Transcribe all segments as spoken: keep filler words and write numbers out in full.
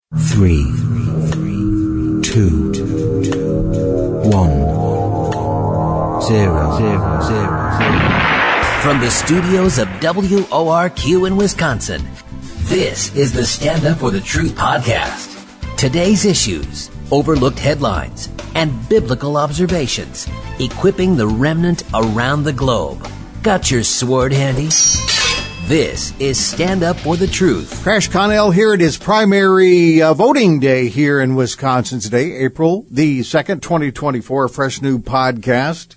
Three, two, one, zero, zero, zero, zero. From the studios of W O R Q in Wisconsin, this is the Stand Up for the Truth podcast. Today's issues, overlooked headlines, and biblical observations, equipping the remnant around the globe. Got your sword handy? This is Stand Up for the Truth. Crash Connell here. It is primary uh, voting day here in Wisconsin today, April the second, twenty twenty-four, a fresh new podcast.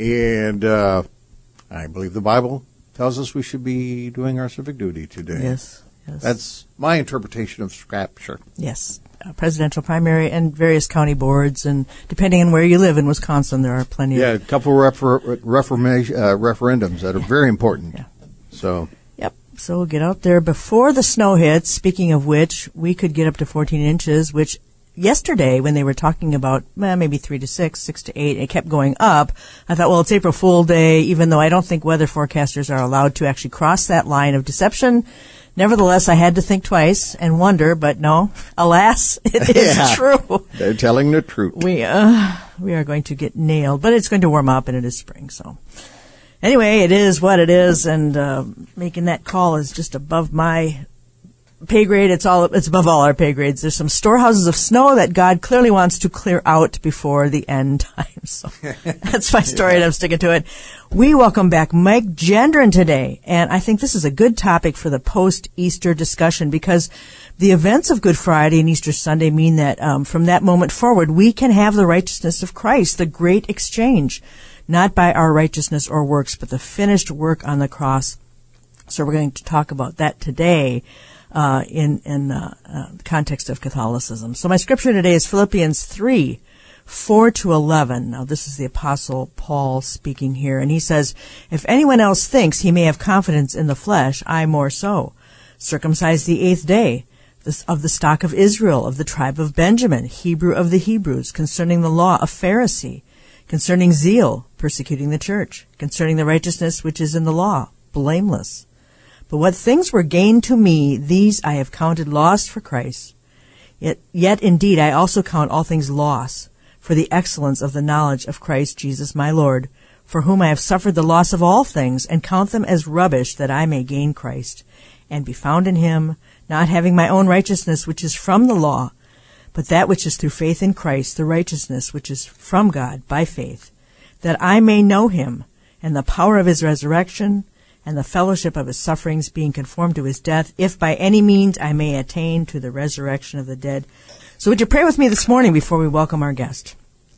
And uh, I believe the Bible tells us we should be doing our civic duty today. Yes, yes. That's my interpretation of Scripture. Yes, uh, presidential primary and various county boards, and depending on where you live in Wisconsin, there are plenty Yeah, of... a couple of refer- reformation, uh, referendums that are very important. Yeah. So... So we'll get out there before the snow hits. Speaking of which, we could get up to fourteen inches, which yesterday when they were talking about well, maybe three to six, six to eight, it kept going up. I thought, well, it's April Fool Day, even though I don't think weather forecasters are allowed to actually cross that line of deception. Nevertheless, I had to think twice and wonder, but no, alas, it is yeah, true. They're telling the truth. We, uh, we are going to get nailed, but it's going to warm up and it is spring, so... Anyway, it is what it is, and uh, making that call is just above my pay grade. It's all it's above all our pay grades. There's some storehouses of snow that God clearly wants to clear out before the end time. So that's my story, yeah. And I'm sticking to it. We welcome back Mike Gendron today, and I think this is a good topic for the post-Easter discussion because the events of Good Friday and Easter Sunday mean that um, from that moment forward, we can have the righteousness of Christ, the great exchange. Not by our righteousness or works, but the finished work on the cross. So we're going to talk about that today uh, in, in uh, uh, the context of Catholicism. So my scripture today is Philippians three, four to eleven. Now this is the Apostle Paul speaking here, and he says, if anyone else thinks he may have confidence in the flesh, I more so. Circumcised the eighth day, this, of the stock of Israel, of the tribe of Benjamin, Hebrew of the Hebrews, concerning the law, a Pharisee, concerning zeal, persecuting the church, concerning the righteousness which is in the law, blameless. But what things were gained to me, these I have counted loss for Christ. Yet, yet indeed I also count all things loss, for the excellence of the knowledge of Christ Jesus my Lord, for whom I have suffered the loss of all things, and count them as rubbish, that I may gain Christ, and be found in him, not having my own righteousness which is from the law, but that which is through faith in Christ, the righteousness which is from God by faith, that I may know him, and the power of his resurrection, and the fellowship of his sufferings, being conformed to his death, if by any means I may attain to the resurrection of the dead. So would you pray with me this morning before we welcome our guest?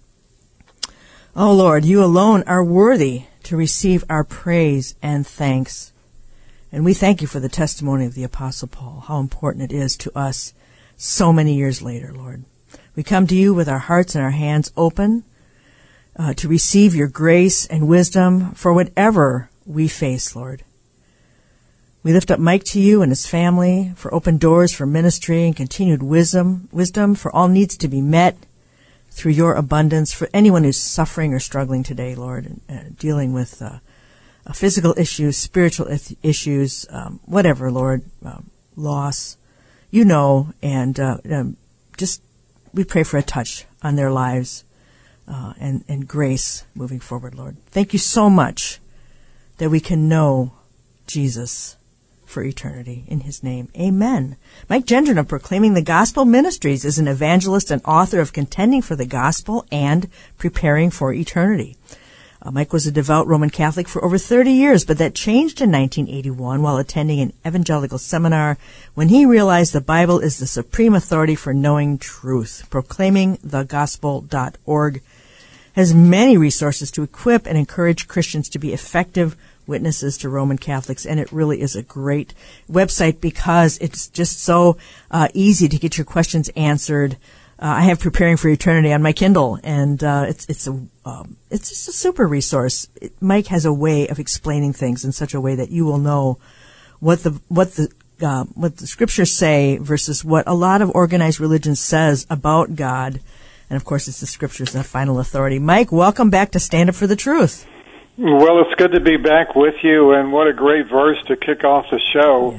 Oh Lord, you alone are worthy to receive our praise and thanks. And we thank you for the testimony of the Apostle Paul, how important it is to us so many years later, Lord. We come to you with our hearts and our hands open uh, to receive your grace and wisdom for whatever we face, Lord. We lift up Mike to you and his family for open doors for ministry and continued wisdom, wisdom for all needs to be met through your abundance for anyone who's suffering or struggling today, Lord, and uh, dealing with uh, uh, physical issues, spiritual issues, um, whatever, Lord, uh, loss. You know, and uh, um, just we pray for a touch on their lives uh, and, and grace moving forward, Lord. Thank you so much that we can know Jesus for eternity. In his name, amen. Mike Gendron of Proclaiming the Gospel Ministries is an evangelist and author of Contending for the Gospel and Preparing for Eternity. Uh, Mike was a devout Roman Catholic for over thirty years, but that changed in nineteen eighty-one while attending an evangelical seminar when he realized the Bible is the supreme authority for knowing truth. proclaiming the gospel dot org has many resources to equip and encourage Christians to be effective witnesses to Roman Catholics, and it really is a great website because it's just so uh, easy to get your questions answered. Uh, I have Preparing for Eternity on my Kindle, and uh, it's it's a um, it's just a super resource. It, Mike has a way of explaining things in such a way that you will know what the what the uh, what the scriptures say versus what a lot of organized religion says about God. And of course, it's the scriptures that final authority. Mike, welcome back to Stand Up for the Truth. Well, it's good to be back with you, and what a great verse to kick off the show. Yeah.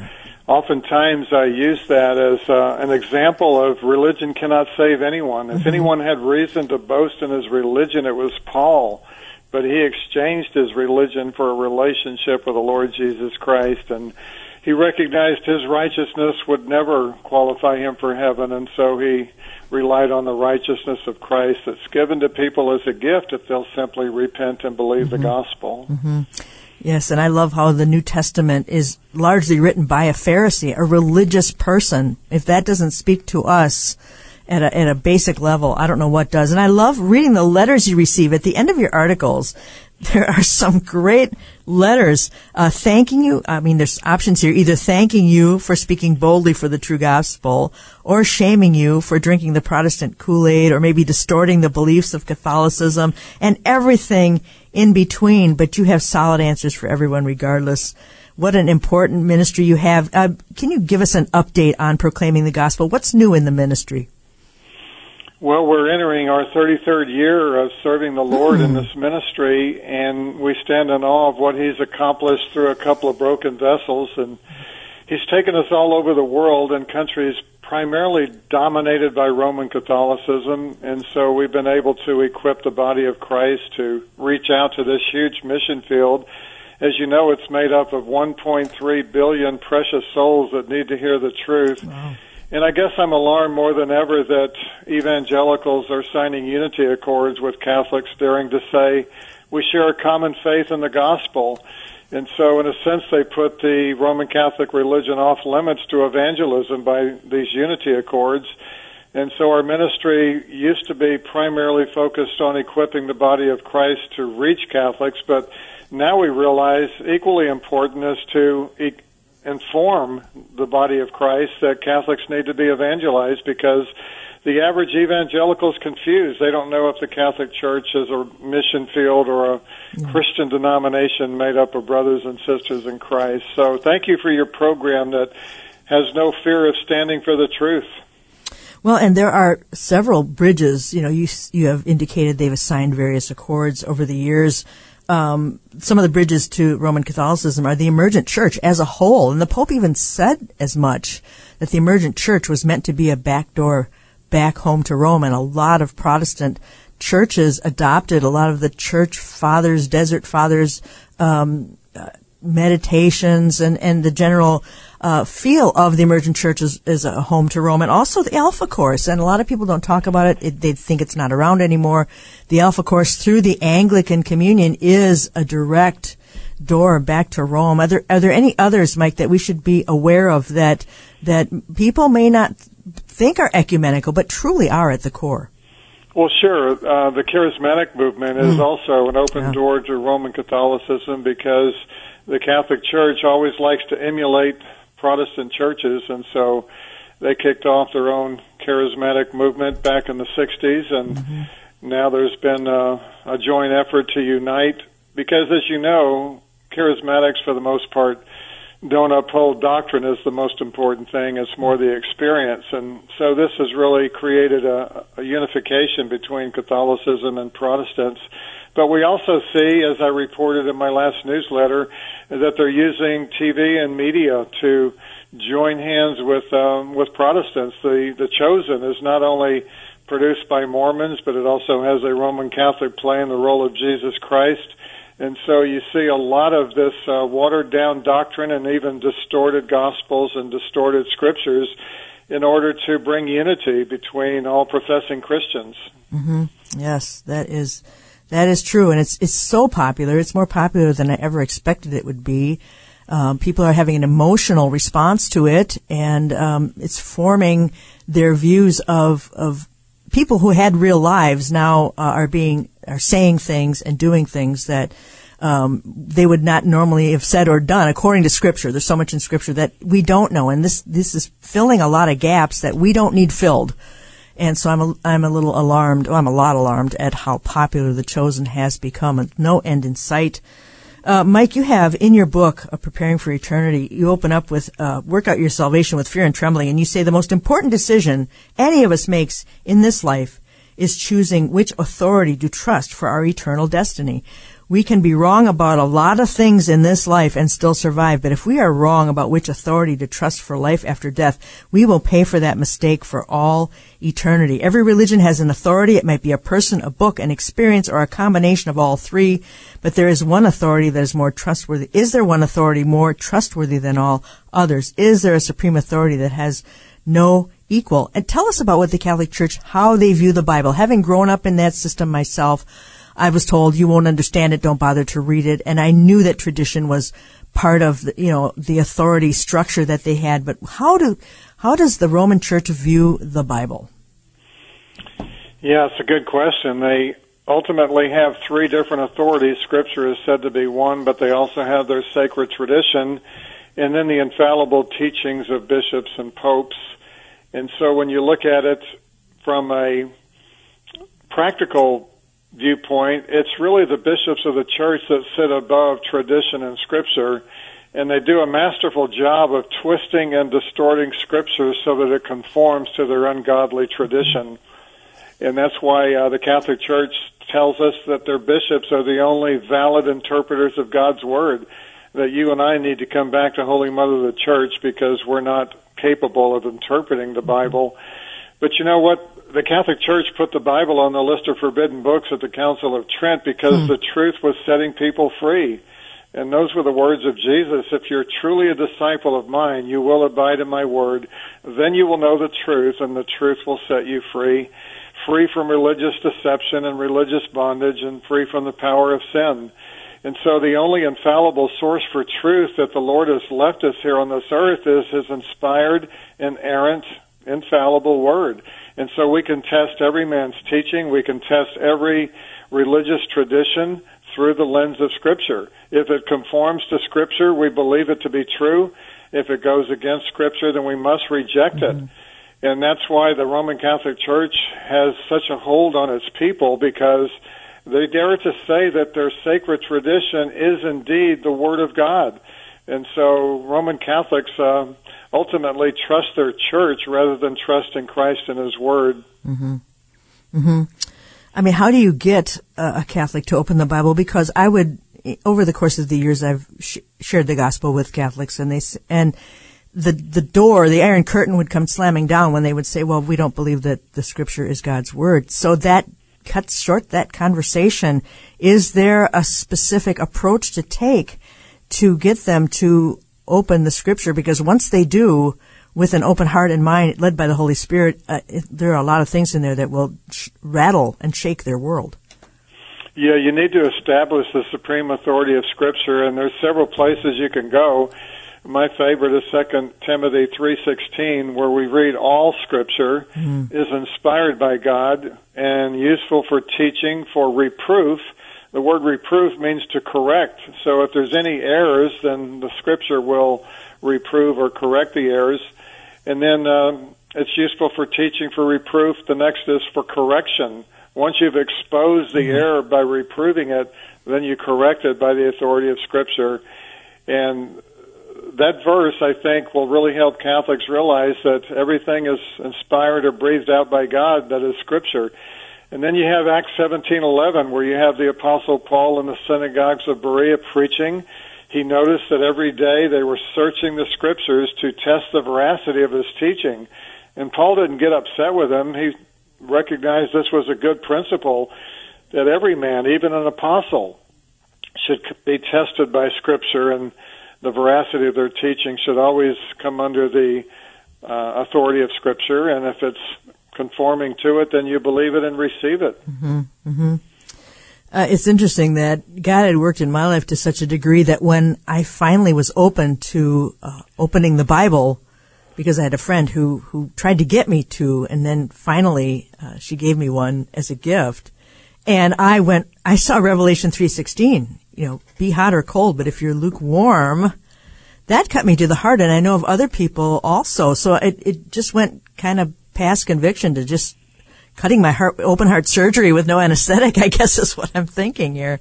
oftentimes I use that as uh, an example of religion cannot save anyone. If mm-hmm. anyone had reason to boast in his religion, it was Paul. But he exchanged his religion for a relationship with the Lord Jesus Christ, and he recognized his righteousness would never qualify him for heaven, and so he relied on the righteousness of Christ that's given to people as a gift if they'll simply repent and believe mm-hmm. the gospel. Mm-hmm. Yes, and I love how the New Testament is largely written by a Pharisee, a religious person. If that doesn't speak to us at a, at a basic level, I don't know what does. And I love reading the letters you receive. At the end of your articles, there are some great letters uh, thanking you. I mean, there's options here, either thanking you for speaking boldly for the true gospel or shaming you for drinking the Protestant Kool-Aid or maybe distorting the beliefs of Catholicism and everything in between. But you have solid answers for everyone regardless. What an important ministry you have. Uh, can you give us an update on proclaiming the gospel? What's new in the ministry? Well, we're entering our thirty-third year of serving the Lord mm. in this ministry, and we stand in awe of what He's accomplished through a couple of broken vessels. And He's taken us all over the world in countries primarily dominated by Roman Catholicism, and so we've been able to equip the body of Christ to reach out to this huge mission field. As you know, it's made up of one point three billion precious souls that need to hear the truth. Wow. And I guess I'm alarmed more than ever that evangelicals are signing unity accords with Catholics, daring to say we share a common faith in the gospel. And so, in a sense, they put the Roman Catholic religion off limits to evangelism by these unity accords. And so our ministry used to be primarily focused on equipping the body of Christ to reach Catholics, but now we realize equally important is to e- inform the body of Christ that Catholics need to be evangelized, because the average evangelical is confused. They don't know if the Catholic Church is a mission field or a yeah. Christian denomination made up of brothers and sisters in Christ. So thank you for your program that has no fear of standing for the truth. Well, and there are several bridges. You know, you you have indicated they've assigned various accords over the years. Um, some of the bridges to Roman Catholicism are the emergent church as a whole. And the Pope even said as much, that the emergent church was meant to be a backdoor back home to Rome. And a lot of Protestant churches adopted a lot of the church fathers, desert fathers, um, uh, meditations and, and the general uh, feel of the emergent church as, as a home to Rome. And also the Alpha Course. And a lot of people don't talk about it. it. They think it's not around anymore. The Alpha Course through the Anglican Communion is a direct door back to Rome. Are there, are there any others, Mike, that we should be aware of that that people may not think are ecumenical, but truly are at the core? Well, sure. Uh, the charismatic movement is mm. also an open yeah. door to Roman Catholicism, because the Catholic Church always likes to emulate Protestant churches, and so they kicked off their own charismatic movement back in the sixties, and mm-hmm. now there's been a, a joint effort to unite, because, as you know, charismatics, for the most part, don't uphold doctrine as the most important thing. It's more the experience. And so this has really created a, a unification between Catholicism and Protestants. But we also see, as I reported in my last newsletter, that they're using T V and media to join hands with um, with Protestants. The, the Chosen is not only produced by Mormons, but it also has a Roman Catholic playing the role of Jesus Christ. And so you see a lot of this uh, watered-down doctrine and even distorted gospels and distorted scriptures in order to bring unity between all professing Christians. Mm-hmm. Yes, that is that is true, and it's it's so popular. It's more popular than I ever expected it would be. Um, people are having an emotional response to it, and um, it's forming their views of of people who had real lives now uh, are being are saying things and doing things that um, they would not normally have said or done according to Scripture. There's so much in Scripture that we don't know, and this this is filling a lot of gaps that we don't need filled. And so I'm a, I'm a little alarmed. Well, I'm a lot alarmed at how popular The Chosen has become. No end in sight. Uh, Mike, you have in your book, uh, Preparing for Eternity, you open up with uh, Work Out Your Salvation with Fear and Trembling, and you say the most important decision any of us makes in this life is choosing which authority to trust for our eternal destiny. We can be wrong about a lot of things in this life and still survive, but if we are wrong about which authority to trust for life after death, we will pay for that mistake for all eternity. Every religion has an authority. It might be a person, a book, an experience, or a combination of all three, but there is one authority that is more trustworthy. Is there one authority more trustworthy than all others? Is there a supreme authority that has no equal? And tell us about what the Catholic Church, how they view the Bible. Having grown up in that system myself, I was told, you won't understand it, don't bother to read it. And I knew that tradition was part of the, you know, the authority structure that they had. But how do, how does the Roman Church view the Bible? Yeah, it's a good question. They ultimately have three different authorities. Scripture is said to be one, but they also have their sacred tradition and then the infallible teachings of bishops and popes. And so when you look at it from a practical viewpoint, it's really the bishops of the church that sit above tradition and Scripture, and they do a masterful job of twisting and distorting Scripture so that it conforms to their ungodly tradition. And that's why uh, the Catholic Church tells us that their bishops are the only valid interpreters of God's Word, that you and I need to come back to Holy Mother of the Church because we're not capable of interpreting the Bible. But you know what? The Catholic Church put the Bible on the list of forbidden books at the Council of Trent because hmm. the truth was setting people free. And those were the words of Jesus. If you're truly a disciple of mine, you will abide in my word. Then you will know the truth, and the truth will set you free. Free from religious deception and religious bondage, and free from the power of sin. And so the only infallible source for truth that the Lord has left us here on this earth is His inspired, inerrant, infallible word. And so we can test every man's teaching. We can test every religious tradition through the lens of Scripture. If it conforms to Scripture, we believe it to be true. If it goes against Scripture, then we must reject mm-hmm. it. And that's why the Roman Catholic Church has such a hold on its people, because they dare to say that their sacred tradition is indeed the Word of God. And so Roman Catholics uh, ultimately trust their church rather than trust in Christ and His Word. Mm-hmm. Mm-hmm. I mean, how do you get a Catholic to open the Bible? Because I would, over the course of the years, I've sh- shared the gospel with Catholics, and they and the the door, the iron curtain, would come slamming down when they would say, "Well, we don't believe that the Scripture is God's Word." So that cuts short that conversation. Is there a specific approach to take to get them to open the Scripture? Because once they do, with an open heart and mind, led by the Holy Spirit, uh, it, there are a lot of things in there that will sh- rattle and shake their world. Yeah, you need to establish the supreme authority of Scripture, and there's several places you can go. My favorite is Second Timothy three sixteen, where we read all Scripture mm. is inspired by God and useful for teaching, for reproof. The word reproof means to correct. So if there's any errors, then the Scripture will reprove or correct the errors. And then um, it's useful for teaching, for reproof. The next is for correction. Once you've exposed the mm-hmm. error by reproving it, then you correct it by the authority of Scripture. And that verse, I think, will really help Catholics realize that everything is inspired or breathed out by God, that is Scripture. And then you have Acts seventeen eleven, where you have the Apostle Paul in the synagogues of Berea preaching. He noticed that every day they were searching the Scriptures to test the veracity of his teaching. And Paul didn't get upset with him. He recognized this was a good principle, that every man, even an apostle, should be tested by Scripture, and the veracity of their teaching should always come under the uh, authority of Scripture. And if it's conforming to it, then you believe it and receive it. Mm-hmm, mm-hmm. Uh, it's interesting that God had worked in my life to such a degree that when I finally was open to uh, opening the Bible, because I had a friend who, who tried to get me to, and then finally uh, she gave me one as a gift, and I went, I saw Revelation three sixteen, you know, be hot or cold, but if you're lukewarm, that cut me to the heart, and I know of other people also. So it, it just went kind of past conviction to just cutting my heart, open heart surgery with no anesthetic, I guess is what I'm thinking here.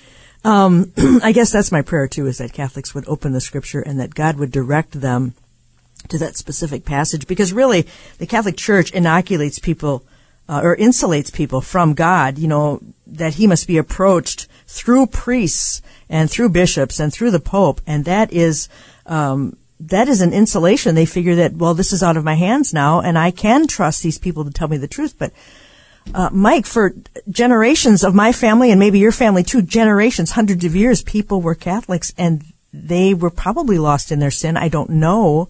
Um, I guess that's my prayer too, is that Catholics would open the Scripture and that God would direct them to that specific passage, because really the Catholic Church inoculates people uh, or insulates people from God, you know, that He must be approached through priests and through bishops and through the Pope, and that is um, that is an insulation. They figure that, well, this is out of my hands now, and I can trust these people to tell me the truth. But uh, Mike, for generations of my family, and maybe your family too, generations, hundreds of years, people were Catholics, and they were probably lost in their sin. I don't know,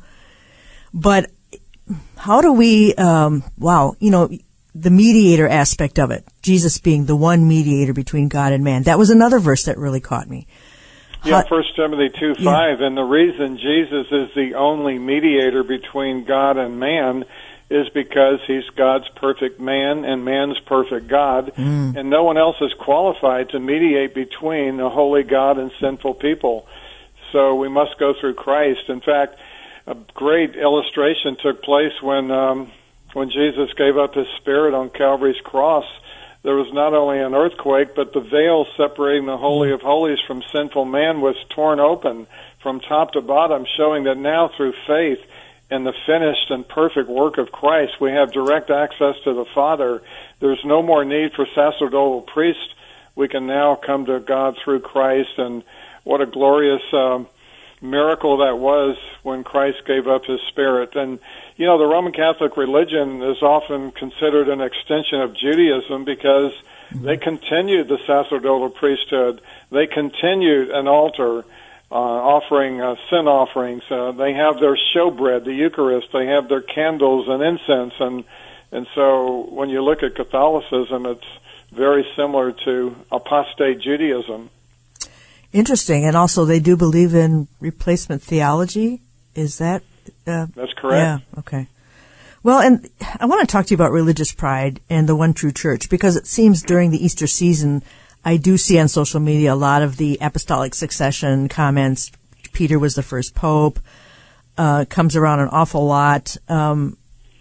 but how do we? Um, wow, you know. The mediator aspect of it, Jesus being the one mediator between God and man. That was another verse that really caught me. Yeah, First Timothy two five, yeah. And the reason Jesus is the only mediator between God and man is because he's God's perfect man and man's perfect God, mm. and no one else is qualified to mediate between a holy God and sinful people. So we must go through Christ. In fact, a great illustration took place when um, when Jesus gave up his spirit on Calvary's cross. There was not only an earthquake, but the veil separating the Holy of Holies from sinful man was torn open from top to bottom, showing that now through faith in the finished and perfect work of Christ, we have direct access to the Father. There's no more need for sacerdotal priests. We can now come to God through Christ, and what a glorious um, miracle that was when Christ gave up his spirit. And you know, the Roman Catholic religion is often considered an extension of Judaism because they continued the sacerdotal priesthood. They continued an altar uh, offering uh, sin offerings. Uh, they have their showbread, the Eucharist. They have their candles and incense. And, and so when you look at Catholicism, it's very similar to apostate Judaism. Interesting. And also they do believe in replacement theology. Is that... Uh, That's correct. Yeah, okay. Well, and I want to talk to you about religious pride and the one true church, because it seems during the Easter season, I do see on social media a lot of the apostolic succession comments. Peter was the first pope, uh, comes around an awful lot. Um,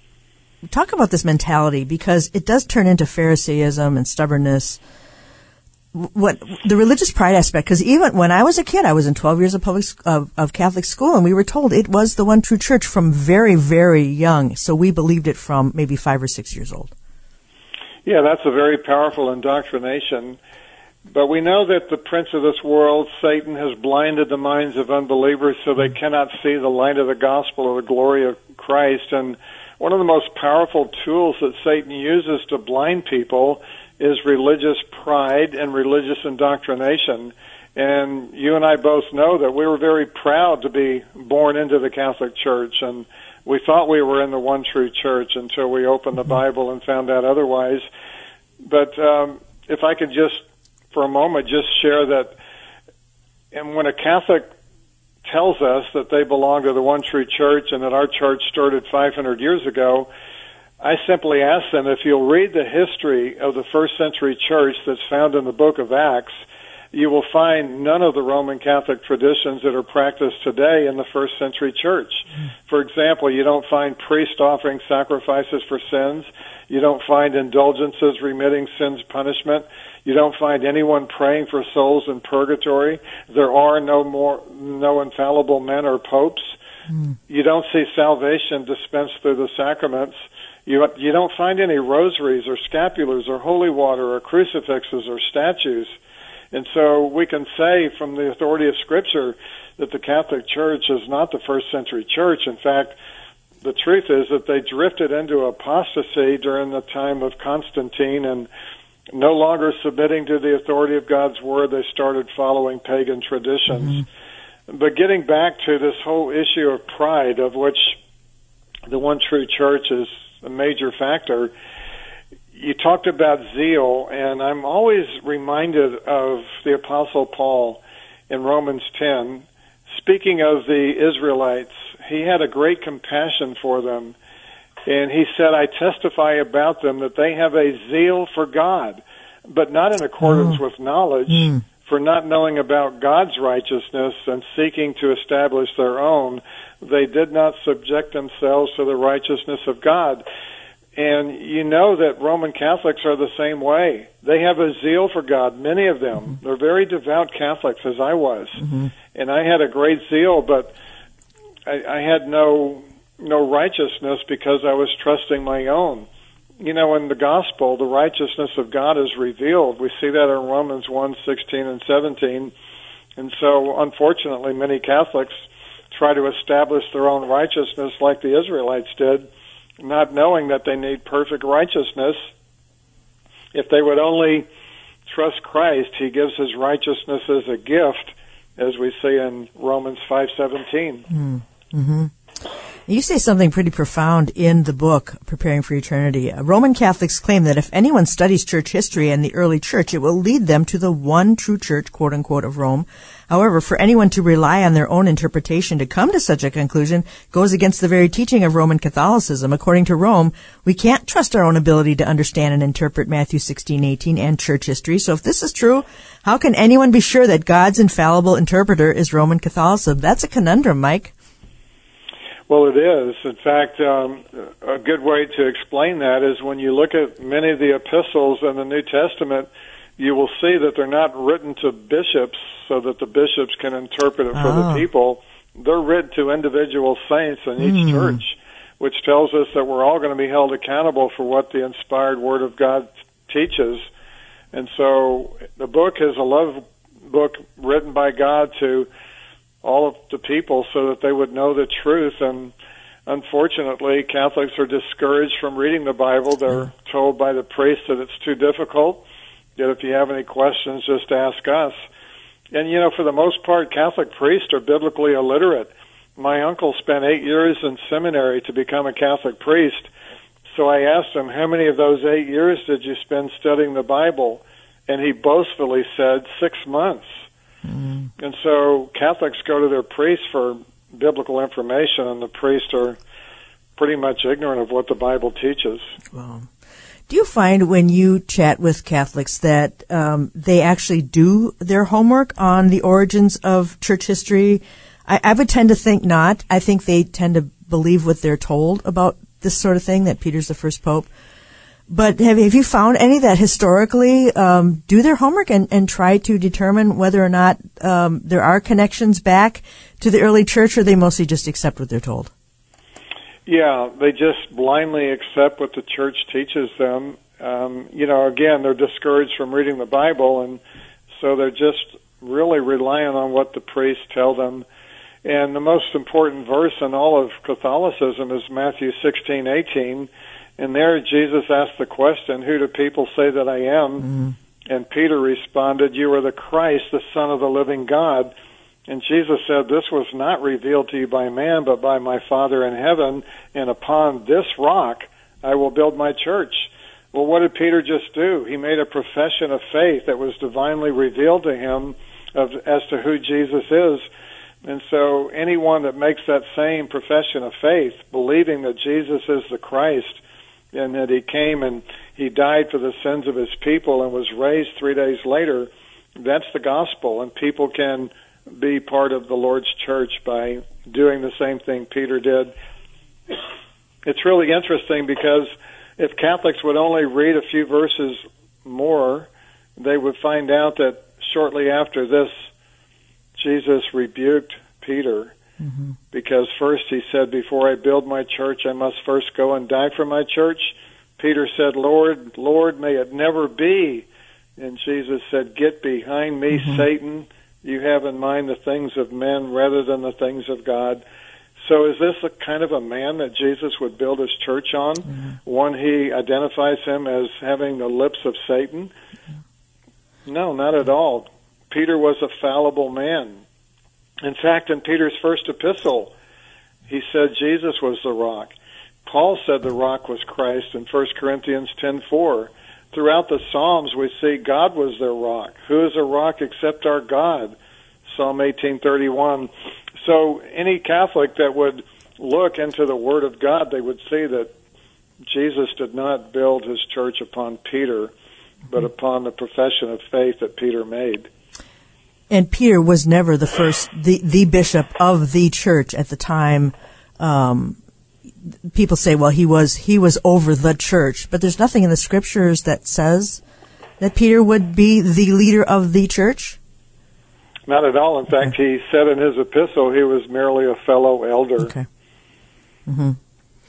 talk about this mentality, because it does turn into Pharisaism and stubbornness. What the religious pride aspect, because even when I was a kid, I was in twelve years of public of, of Catholic school, and we were told it was the one true church from very, very young. So we believed it from maybe five or six years old. Yeah, that's a very powerful indoctrination. But we know that the prince of this world, Satan, has blinded the minds of unbelievers so they cannot see the light of the gospel or the glory of Christ. And one of the most powerful tools that Satan uses to blind people is religious pride and religious indoctrination. And you and I both know that we were very proud to be born into the Catholic Church, and we thought we were in the one true church until we opened the Bible and found out otherwise. But um, if I could just, for a moment, just share that, and when a Catholic tells us that they belong to the one true church and that our church started five hundred years ago, I simply ask them, if you'll read the history of the first century church that's found in the book of Acts, you will find none of the Roman Catholic traditions that are practiced today in the first century church. For example, you don't find priests offering sacrifices for sins. You don't find indulgences remitting sins punishment. You don't find anyone praying for souls in purgatory. There are no more, no infallible men or popes. Mm. You don't see salvation dispensed through the sacraments. You, you don't find any rosaries or scapulars or holy water or crucifixes or statues. And so we can say from the authority of Scripture that the Catholic Church is not the first century church. In fact, the truth is that they drifted into apostasy during the time of Constantine, and no longer submitting to the authority of God's Word, they started following pagan traditions. Mm-hmm. But getting back to this whole issue of pride, of which the one true church is a major factor, you talked about zeal, and I'm always reminded of the Apostle Paul in Romans ten. Speaking of the Israelites, he had a great compassion for them, and he said, I testify about them that they have a zeal for God, but not in accordance mm. with knowledge, mm. for not knowing about God's righteousness and seeking to establish their own, they did not subject themselves to the righteousness of God. And you know that Roman Catholics are the same way. They have a zeal for God, many of them. Mm-hmm. They're very devout Catholics, as I was. Mm-hmm. And I had a great zeal, but I, I had no no righteousness because I was trusting my own. you know, in the gospel, the righteousness of God is revealed. We see that in Romans one, sixteen and seventeen. And so, unfortunately, many Catholics try to establish their own righteousness like the Israelites did, not knowing that they need perfect righteousness. If they would only trust Christ, he gives his righteousness as a gift, as we see in Romans five seventeen. Mm-hmm. You say something pretty profound in the book, Preparing for Eternity. Uh, Roman Catholics claim that if anyone studies church history and the early church, it will lead them to the one true church, quote unquote, of Rome. However, for anyone to rely on their own interpretation to come to such a conclusion goes against the very teaching of Roman Catholicism. According to Rome, we can't trust our own ability to understand and interpret Matthew sixteen eighteen and church history. So if this is true, how can anyone be sure that God's infallible interpreter is Roman Catholicism? That's a conundrum, Mike. Well, it is. In fact, um, a good way to explain that is when you look at many of the epistles in the New Testament, you will see that they're not written to bishops so that the bishops can interpret it for Oh. the people. They're written to individual saints in each Mm. church, which tells us that we're all going to be held accountable for what the inspired Word of God teaches. And so the book is a love book written by God to all of the people so that they would know the truth. And unfortunately, Catholics are discouraged from reading the Bible. They're told by the priest that it's too difficult, that if you have any questions, just ask us. And, you know, for the most part, Catholic priests are biblically illiterate. My uncle spent eight years in seminary to become a Catholic priest. So I asked him, how many of those eight years did you spend studying the Bible? And he boastfully said, six months. Mm. And so Catholics go to their priests for biblical information, and the priests are pretty much ignorant of what the Bible teaches. Wow. Do you find when you chat with Catholics that um, they actually do their homework on the origins of church history? I, I would tend to think not. I think they tend to believe what they're told about this sort of thing, that Peter's the first pope. But have, have you found any that historically um, do their homework and, and try to determine whether or not um, there are connections back to the early church, or they mostly just accept what they're told? Yeah, they just blindly accept what the church teaches them. Um, you know, again, they're discouraged from reading the Bible, and so they're just really relying on what the priests tell them. And the most important verse in all of Catholicism is Matthew sixteen eighteen. And there Jesus asked the question, who do people say that I am? Mm. And Peter responded, you are the Christ, the Son of the living God. And Jesus said, this was not revealed to you by man, but by my Father in heaven. And upon this rock I will build my church. Well, what did Peter just do? He made a profession of faith that was divinely revealed to him of, as to who Jesus is. And so anyone that makes that same profession of faith, believing that Jesus is the Christ, and that he came and he died for the sins of his people and was raised three days later, that's the gospel. And people can be part of the Lord's church by doing the same thing Peter did. It's really interesting because if Catholics would only read a few verses more, they would find out that shortly after this, Jesus rebuked Peter. Mm-hmm. Because first he said, before I build my church, I must first go and die for my church. Peter said, Lord, Lord, may it never be. And Jesus said, get behind me, mm-hmm. Satan. You have in mind the things of men rather than the things of God. So is this a kind of a man that Jesus would build his church on? Mm-hmm. One he identifies him as having the lips of Satan? Mm-hmm. No, not at all. Peter was a fallible man. In fact, in Peter's first epistle, he said Jesus was the rock. Paul said the rock was Christ in First Corinthians ten four. Throughout the Psalms, we see God was their rock. Who is a rock except our God? Psalm eighteen thirty-one. So any Catholic that would look into the Word of God, they would see that Jesus did not build his church upon Peter, but upon the profession of faith that Peter made. And Peter was never the first, the, the bishop of the church at the time. Um, people say, well, he was, he was over the church, but there's nothing in the scriptures that says that Peter would be the leader of the church. Not at all. In fact, okay. He said in his epistle he was merely a fellow elder. Okay. Mm-hmm.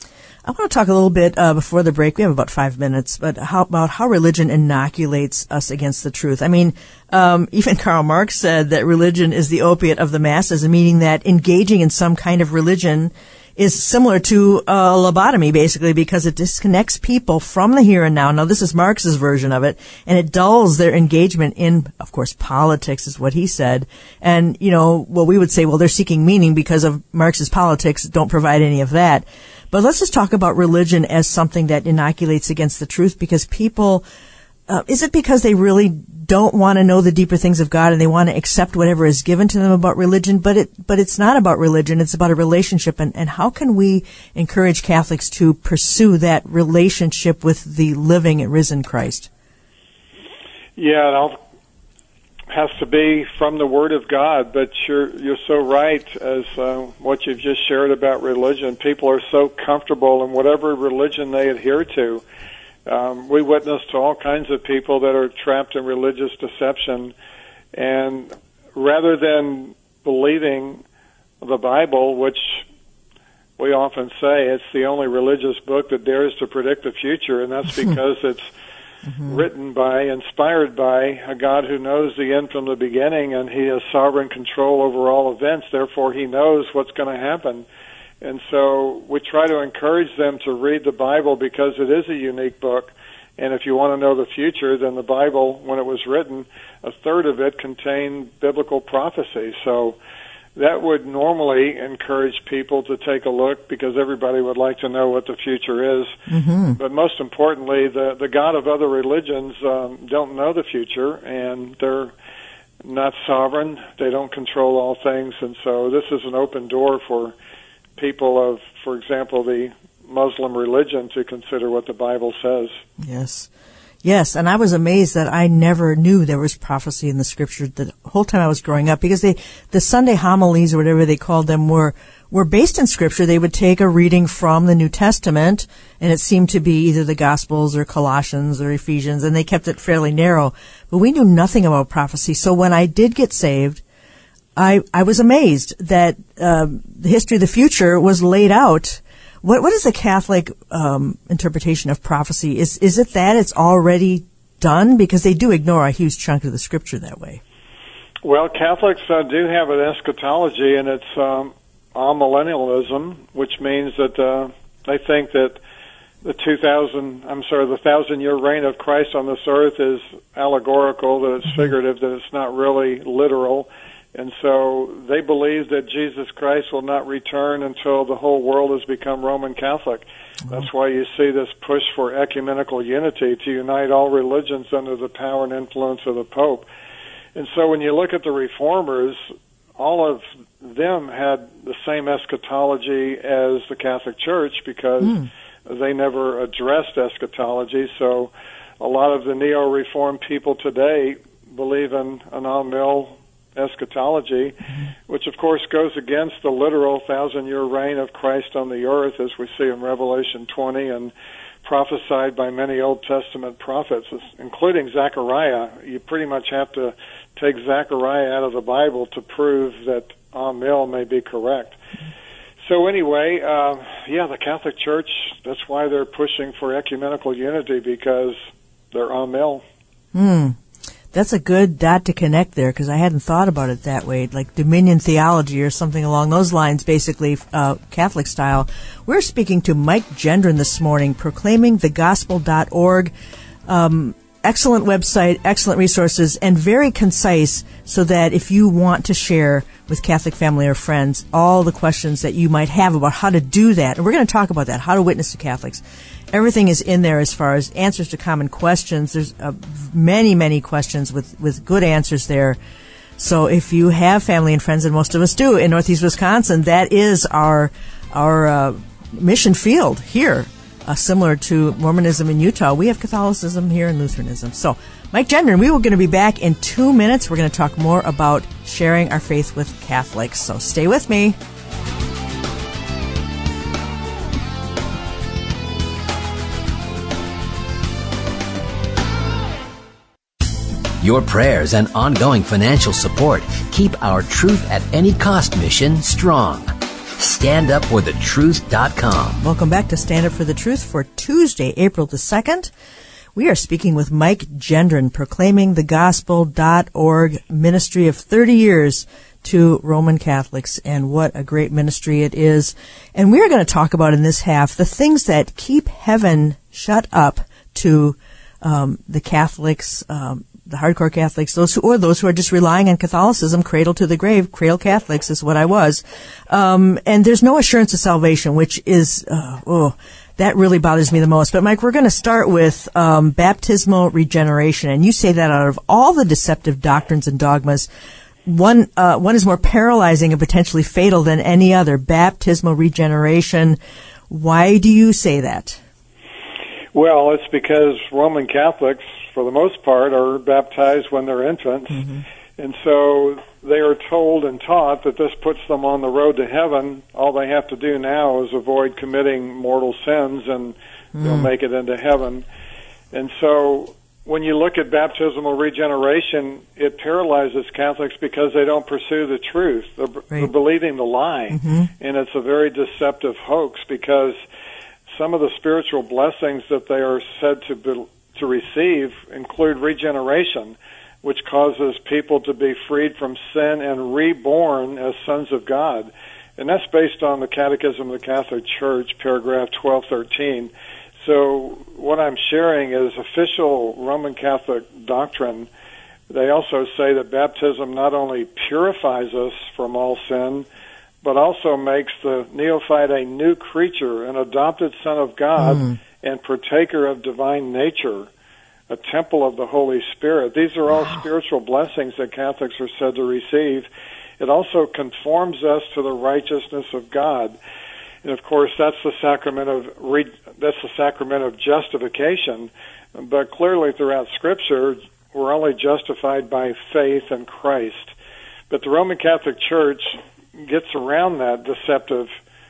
I want to talk a little bit uh, before the break. We have about five minutes, but how about how religion inoculates us against the truth? I mean, um, even Karl Marx said that religion is the opiate of the masses, meaning that engaging in some kind of religion is similar to a lobotomy, basically, because it disconnects people from the here and now. Now, this is Marx's version of it, and it dulls their engagement in, of course, politics, is what he said. And, you know, well, we would say, well, they're seeking meaning because of Marx's politics don't provide any of that. But let's just talk about religion as something that inoculates against the truth, because people, uh, is it because they really don't want to know the deeper things of God and they want to accept whatever is given to them about religion? But it, but it's not about religion. It's about a relationship. And, and how can we encourage Catholics to pursue that relationship with the living and risen Christ? Yeah, it all has to be from the Word of God, but you're, you're so right as uh, what you've just shared about religion. People are so comfortable in whatever religion they adhere to. Um, we witness to all kinds of people that are trapped in religious deception, and rather than believing the Bible, which we often say it's the only religious book that dares to predict the future, and that's because it's mm-hmm. written by, inspired by a God who knows the end from the beginning, and He has sovereign control over all events. Therefore, He knows what's going to happen. And so we try to encourage them to read the Bible because it is a unique book. And if you want to know the future, then the Bible, when it was written, a third of it contained biblical prophecy. So that would normally encourage people to take a look because everybody would like to know what the future is. Mm-hmm. But most importantly, the, the God of other religions um, don't know the future, and they're not sovereign. They don't control all things. And so this is an open door for people of, for example, the Muslim religion to consider what the Bible says. Yes. Yes, and I was amazed that I never knew there was prophecy in the Scripture the whole time I was growing up, because they, the Sunday homilies, or whatever they called them, were were based in Scripture. They would take a reading from the New Testament, and it seemed to be either the Gospels or Colossians or Ephesians, and they kept it fairly narrow. But we knew nothing about prophecy. So when I did get saved, I, I was amazed that uh, the history of the future was laid out. What what is the Catholic um, interpretation of prophecy? Is is it that it's already done? Because they do ignore a huge chunk of the Scripture that way. Well, Catholics uh, do have an eschatology, and it's um, amillennialism, which means that uh, they think that the two thousand, I'm sorry, the thousand-year reign of Christ on this earth is allegorical, that it's figurative, that it's not really literal. And so they believe that Jesus Christ will not return until the whole world has become Roman Catholic. That's why you see this push for ecumenical unity, to unite all religions under the power and influence of the Pope. And so when you look at the Reformers, all of them had the same eschatology as the Catholic Church because mm. they never addressed eschatology. So a lot of the neo-Reformed people today believe in an amil eschatology, which of course goes against the literal thousand-year reign of Christ on the earth, as we see in Revelation twenty and prophesied by many Old Testament prophets, including Zechariah. You pretty much have to take Zechariah out of the Bible to prove that Amil may be correct. So anyway, uh, yeah, the Catholic Church, that's why they're pushing for ecumenical unity, because they're Amil. Hmm. That's a good dot to connect there, because I hadn't thought about it that way, like dominion theology or something along those lines, basically uh, Catholic style. We're speaking to Mike Gendron this morning, proclaiming the gospel dot org. Um, excellent website, excellent resources, and very concise, so that if you want to share with Catholic family or friends all the questions that you might have about how to do that, and we're going to talk about that, how to witness to Catholics. Everything is in there as far as answers to common questions. There's uh, many, many questions with, with good answers there. So if you have family and friends, and most of us do in Northeast Wisconsin, that is our our uh, mission field here, uh, similar to Mormonism in Utah. We have Catholicism here and Lutheranism. So, Mike Gendron, we were going to be back in two minutes. We're going to talk more about sharing our faith with Catholics. So stay with me. Your prayers and ongoing financial support keep our Truth at Any Cost mission strong. stand up for the truth dot com. Welcome back to Stand Up for the Truth for Tuesday, April the second. We are speaking with Mike Gendron, proclaiming the gospel dot org ministry of thirty years to Roman Catholics, and what a great ministry it is. And we're going to talk about in this half the things that keep heaven shut up to um, the Catholics, um, the hardcore Catholics, those who, or those who are just relying on Catholicism, cradle to the grave. Cradle Catholics is what I was. Um, and there's no assurance of salvation, which is, uh, oh, that really bothers me the most. But Mike, we're going to start with um, baptismal regeneration. And you say that out of all the deceptive doctrines and dogmas, one, uh, one is more paralyzing and potentially fatal than any other. Baptismal regeneration. Why do you say that? Well, it's because Roman Catholics, for the most part, are baptized when they're infants. Mm-hmm. And so they are told and taught that this puts them on the road to heaven. All they have to do now is avoid committing mortal sins, and mm. they'll make it into heaven. And so when you look at baptismal regeneration, it paralyzes Catholics because they don't pursue the truth. They're, right. they're believing the lie. Mm-hmm. And it's a very deceptive hoax, because some of the spiritual blessings that they are said to be, to receive include regeneration, which causes people to be freed from sin and reborn as sons of God. And that's based on the Catechism of the Catholic Church, paragraph twelve thirteen. So what I'm sharing is official Roman Catholic doctrine. They also say that baptism not only purifies us from all sin, but also makes the neophyte a new creature, an adopted son of God, mm. and partaker of divine nature, a temple of the Holy Spirit. These are all wow. spiritual blessings that Catholics are said to receive. It also conforms us to the righteousness of God. And of course, that's the sacrament of re- that's the sacrament of justification. But clearly throughout Scripture, we're only justified by faith in Christ. But the Roman Catholic Church gets around that deceptive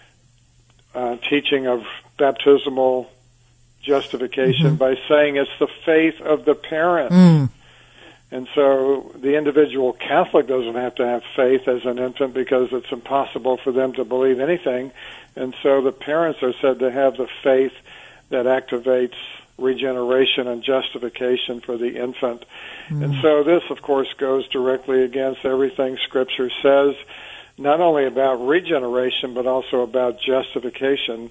uh, teaching of baptismal justification mm-hmm. by saying it's the faith of the parent. Mm. And so the individual Catholic doesn't have to have faith as an infant, because it's impossible for them to believe anything. And so the parents are said to have the faith that activates regeneration and justification for the infant. Mm. And so this, of course, goes directly against everything Scripture says, not only about regeneration, but also about justification.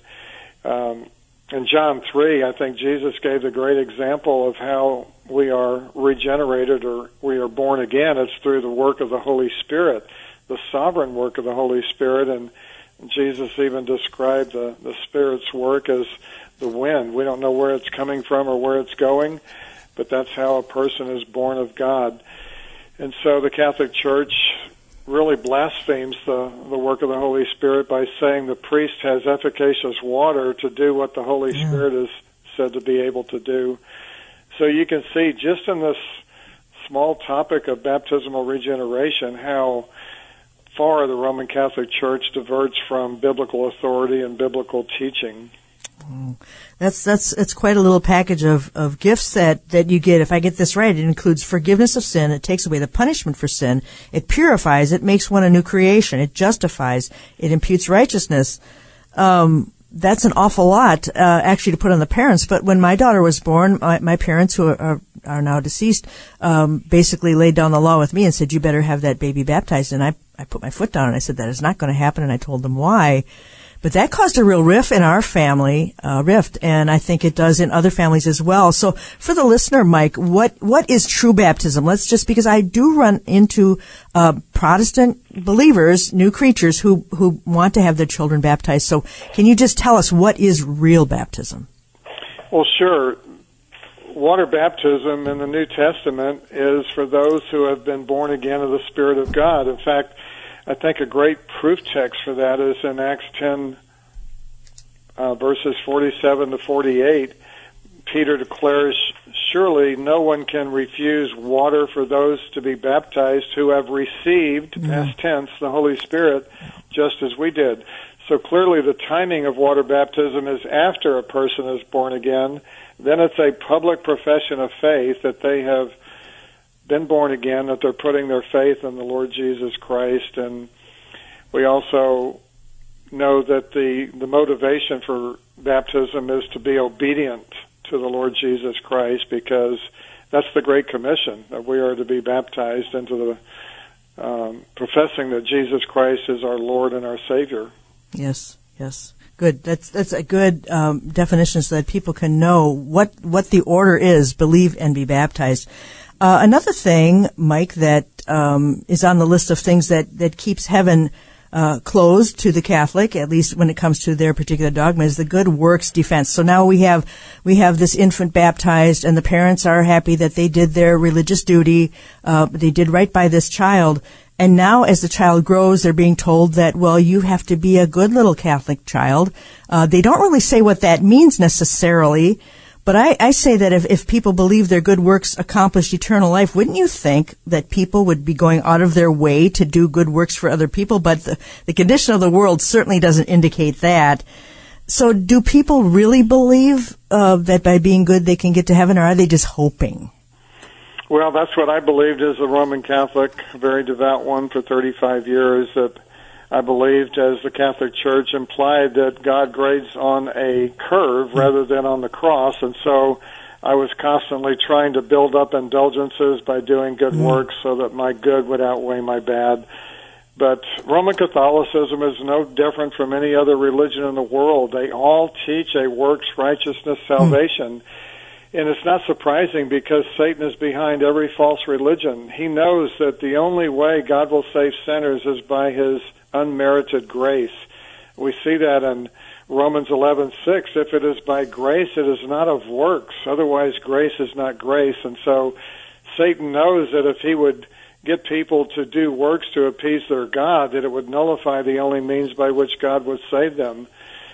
Um, in John three, I think Jesus gave the great example of how we are regenerated, or we are born again. It's through the work of the Holy Spirit, the sovereign work of the Holy Spirit. And Jesus even described the, the Spirit's work as the wind. We don't know where it's coming from or where it's going, but that's how a person is born of God. And so the Catholic Church really blasphemes the, the work of the Holy Spirit by saying the priest has efficacious water to do what the Holy yeah. Spirit is said to be able to do. So you can see just in this small topic of baptismal regeneration how far the Roman Catholic Church diverges from biblical authority and biblical teaching. Oh, that's that's it's quite a little package of, of gifts that, that you get. If I get this right, it includes forgiveness of sin. It takes away the punishment for sin. It purifies. It makes one a new creation. It justifies. It imputes righteousness. Um, that's an awful lot, uh, actually, to put on the parents. But when my daughter was born, my, my parents, who are, are now deceased, um, basically laid down the law with me and said, "You better have that baby baptized." And I I put my foot down and I said, "That is not going to happen." And I told them why. But that caused a real rift in our family, uh, rift, and I think it does in other families as well. So for the listener, Mike, what, what is true baptism? Let's just, because I do run into, uh, Protestant believers, new creatures who, who want to have their children baptized. So can you just tell us what is real baptism? Well, sure. Water baptism in the New Testament is for those who have been born again of the Spirit of God. In fact, I think a great proof text for that is in Acts ten, uh, verses forty-seven to forty-eight. Peter declares, "Surely no one can refuse water for those to be baptized who have received," mm-hmm. past tense, the Holy Spirit, just as we did. So clearly the timing of water baptism is after a person is born again. Then it's a public profession of faith that they have been born again, that they're putting their faith in the Lord Jesus Christ. And we also know that the, the motivation for baptism is to be obedient to the Lord Jesus Christ, because that's the Great Commission, that we are to be baptized into the um, professing that Jesus Christ is our Lord and our Savior. Yes, yes. Good. That's that's a good um, definition so that people can know what, what the order is, believe and be baptized. Uh, another thing, Mike, that um, is on the list of things that, that keeps heaven uh, closed to the Catholic, at least when it comes to their particular dogma, is the good works defense. So now we have we have this infant baptized, and the parents are happy that they did their religious duty, uh, they did right by this child. And now as the child grows, they're being told that, well, you have to be a good little Catholic child. Uh, they don't really say what that means necessarily, but I, I say that if, if people believe their good works accomplish eternal life, wouldn't you think that people would be going out of their way to do good works for other people? But the, the condition of the world certainly doesn't indicate that. So do people really believe uh, that by being good they can get to heaven, or are they just hoping? Well, that's what I believed as a Roman Catholic, a very devout one for thirty-five years, that I believed, as the Catholic Church implied, that God grades on a curve rather than on the cross. And so I was constantly trying to build up indulgences by doing good works so that my good would outweigh my bad. But Roman Catholicism is no different from any other religion in the world. They all teach a works righteousness salvation. And it's not surprising, because Satan is behind every false religion. He knows that the only way God will save sinners is by his unmerited grace. We see that in Romans eleven six. If it is by grace, it is not of works. Otherwise, grace is not grace. And so Satan knows that if he would get people to do works to appease their God, that it would nullify the only means by which God would save them.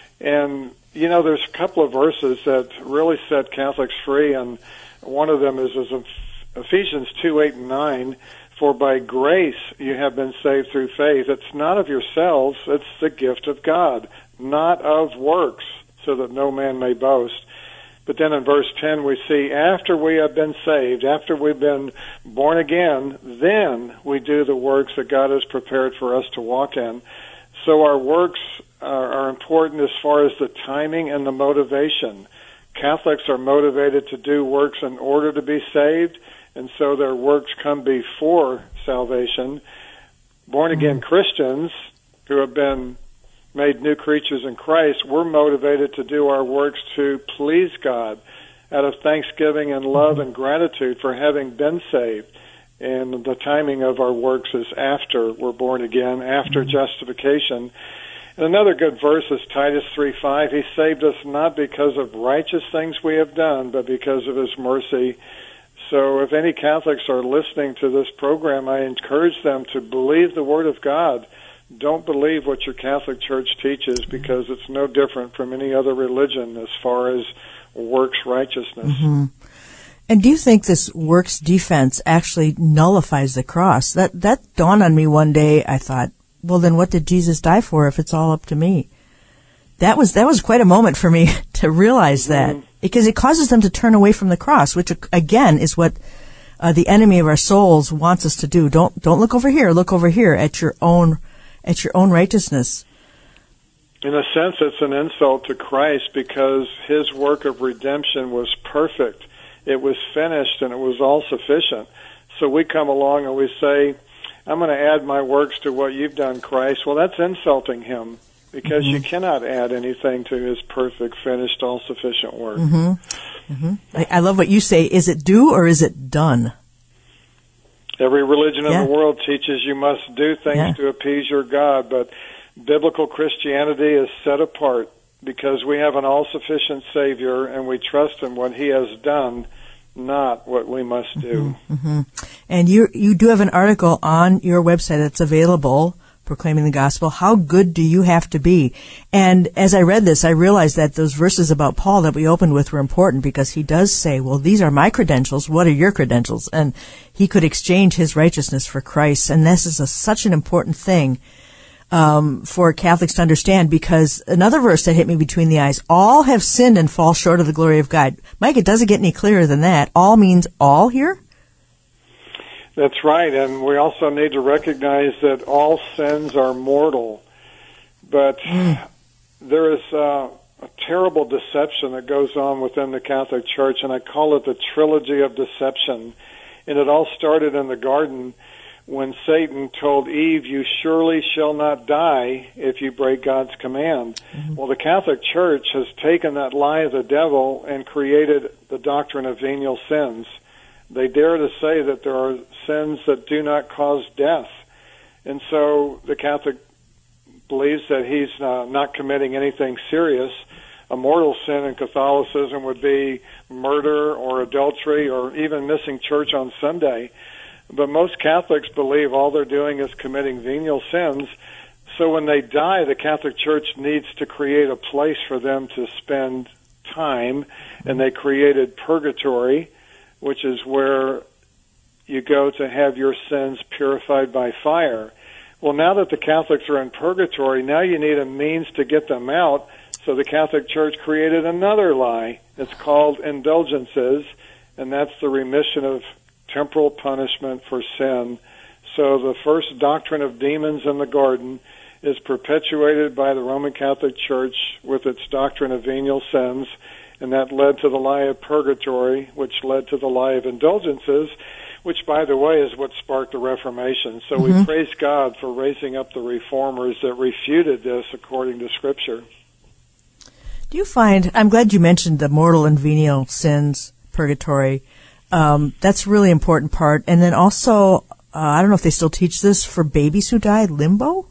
And you know, there's a couple of verses that really set Catholics free, and one of them is, is Ephesians two, eight, and nine. For by grace you have been saved through faith. It's not of yourselves, it's the gift of God, not of works, so that no man may boast. But then in verse ten we see, after we have been saved, after we've been born again, then we do the works that God has prepared for us to walk in. So our works are, are important as far as the timing and the motivation. Catholics are motivated to do works in order to be saved, and so their works come before salvation. Born-again Christians who have been made new creatures in Christ, we're motivated to do our works to please God out of thanksgiving and love and gratitude for having been saved. And the timing of our works is after we're born again, after mm-hmm. justification. And another good verse is Titus three five. He saved us not because of righteous things we have done, but because of his mercy. So if any Catholics are listening to this program, I encourage them to believe the Word of God. Don't believe what your Catholic Church teaches, because it's no different from any other religion as far as works righteousness. Mm-hmm. And do you think this works defense actually nullifies the cross? That that dawned on me one day. I thought, well, then what did Jesus die for if it's all up to me? That was that was quite a moment for me to realize that, mm-hmm. because it causes them to turn away from the cross, which again is what uh, the enemy of our souls wants us to do. Don't don't look over here. Look over here at your own at your own righteousness. In a sense, it's an insult to Christ, because his work of redemption was perfect. It was finished, and it was all sufficient. So we come along and we say, I'm going to add my works to what you've done, Christ. Well, that's insulting him, because mm-hmm. you cannot add anything to his perfect, finished, all-sufficient work. Mm-hmm. Mm-hmm. I, I love what you say. Is it do or is it done? Every religion yeah. in the world teaches you must do things yeah. to appease your God, but biblical Christianity is set apart because we have an all-sufficient Savior, and we trust in what he has done, not what we must do. Mm-hmm. Mm-hmm. And you you do have an article on your website that's available, Proclaiming the Gospel. How good do you have to be? And as I read this, I realized that those verses about Paul that we opened with were important, because he does say, well, these are my credentials. What are your credentials? And he could exchange his righteousness for Christ. And this is a, such an important thing um, for Catholics to understand, because another verse that hit me between the eyes, all have sinned and fall short of the glory of God. Mike, it doesn't get any clearer than that. All means all here? That's right, and we also need to recognize that all sins are mortal. But there is uh, a terrible deception that goes on within the Catholic Church, and I call it the trilogy of deception. And it all started in the garden when Satan told Eve, "You surely shall not die if you break God's command." Mm-hmm. Well, the Catholic Church has taken that lie of the devil and created the doctrine of venial sins. They dare to say that there are sins that do not cause death. And so the Catholic believes that he's uh, not committing anything serious. A mortal sin in Catholicism would be murder or adultery or even missing church on Sunday. But most Catholics believe all they're doing is committing venial sins. So when they die, the Catholic Church needs to create a place for them to spend time, and they created purgatory, which is where you go to have your sins purified by fire. Well, now that the Catholics are in purgatory, now you need a means to get them out. So the Catholic Church created another lie. It's called indulgences, and that's the remission of temporal punishment for sin. So the first doctrine of demons in the garden is perpetuated by the Roman Catholic Church with its doctrine of venial sins, and that led to the lie of purgatory, which led to the lie of indulgences, which, by the way, is what sparked the Reformation. So mm-hmm. we praise God for raising up the reformers that refuted this according to Scripture. Do you find, I'm glad you mentioned the mortal and venial sins, purgatory. Um, that's a really important part. And then also, uh, I don't know if they still teach this for babies who die, limbo?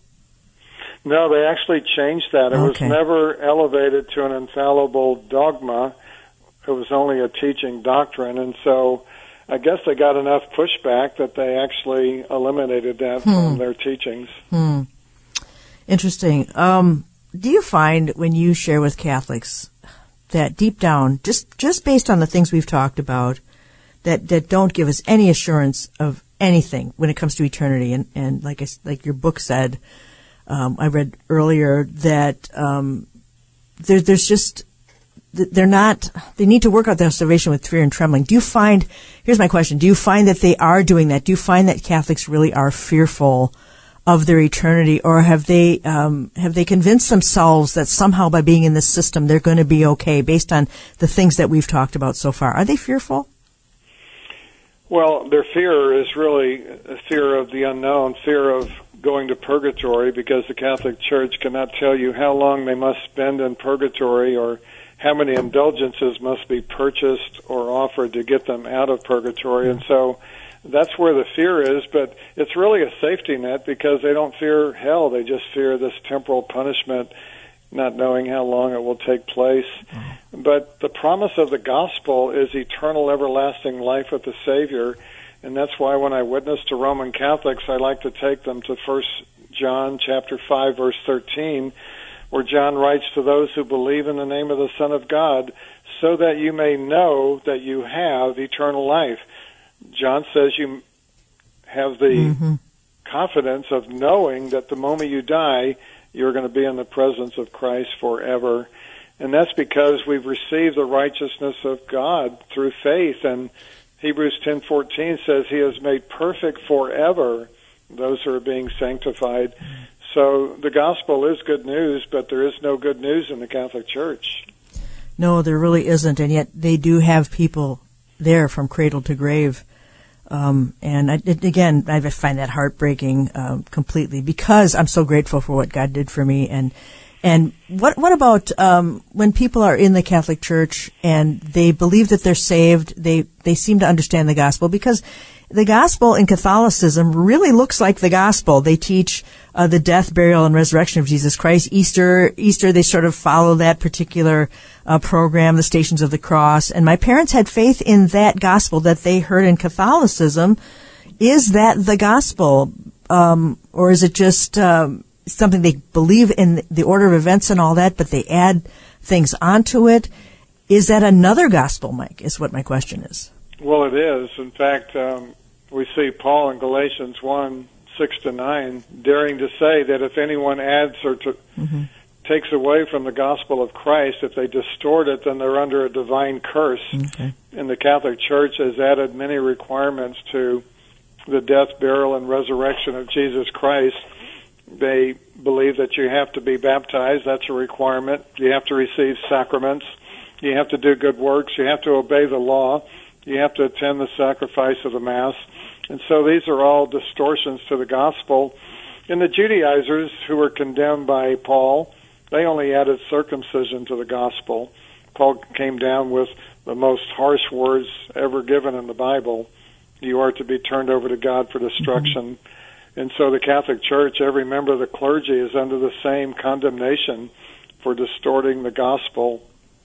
No, they actually changed that. It okay. was never elevated to an infallible dogma. It was only a teaching doctrine. And so I guess they got enough pushback that they actually eliminated that hmm. from their teachings. Hmm. Interesting. Um, do you find when you share with Catholics that deep down, just, just based on the things we've talked about, that, that don't give us any assurance of anything when it comes to eternity, and, and like I, like your book said, um, I read earlier that um, there, there's just they're not, they need to work out their salvation with fear and trembling. Do you find, here's my question, do you find that they are doing that? Do you find that Catholics really are fearful of their eternity, or have they, um, have they convinced themselves that somehow by being in this system they're going to be okay based on the things that we've talked about so far? Are they fearful? Well, their fear is really a fear of the unknown, fear of going to purgatory, because the Catholic Church cannot tell you how long they must spend in purgatory or how many indulgences must be purchased or offered to get them out of purgatory. And so that's where the fear is, but it's really a safety net because they don't fear hell. They just fear this temporal punishment, not knowing how long it will take place. But the promise of the gospel is eternal, everlasting life with the Savior, and that's why when I witness to Roman Catholics, I like to take them to First John chapter five, verse thirteen, where John writes to those who believe in the name of the Son of God, so that you may know that you have eternal life. John says you have the mm-hmm. confidence of knowing that the moment you die, you're going to be in the presence of Christ forever. And that's because we've received the righteousness of God through faith. And Hebrews ten fourteen says he has made perfect forever those who are being sanctified. So the gospel is good news, but there is no good news in the Catholic Church. No, there really isn't, and yet they do have people there from cradle to grave. Um, and I, it, again, I find that heartbreaking um, completely, because I'm so grateful for what God did for me. And and what what about um, when people are in the Catholic Church and they believe that they're saved? They they seem to understand the gospel, because the gospel in Catholicism really looks like the gospel. They teach uh, the death, burial, and resurrection of Jesus Christ. Easter, Easter, they sort of follow that particular uh, program, the Stations of the Cross. And my parents had faith in that gospel that they heard in Catholicism. Is that the gospel, um, or is it just um, something they believe in the order of events and all that, but they add things onto it? Is that another gospel, Mike, is what my question is. Well, it is. In fact, um, we see Paul in Galatians one, six to nine, daring to say that if anyone adds or to, mm-hmm. takes away from the gospel of Christ, if they distort it, then they're under a divine curse. Okay. And the Catholic Church has added many requirements to the death, burial, and resurrection of Jesus Christ. They believe that you have to be baptized. That's a requirement. You have to receive sacraments. You have to do good works. You have to obey the law. You have to attend the sacrifice of the Mass. And so these are all distortions to the gospel. And the Judaizers, who were condemned by Paul, they only added circumcision to the gospel. Paul came down with the most harsh words ever given in the Bible. You are to be turned over to God for destruction. Mm-hmm. And so the Catholic Church, every member of the clergy is under the same condemnation for distorting the gospel.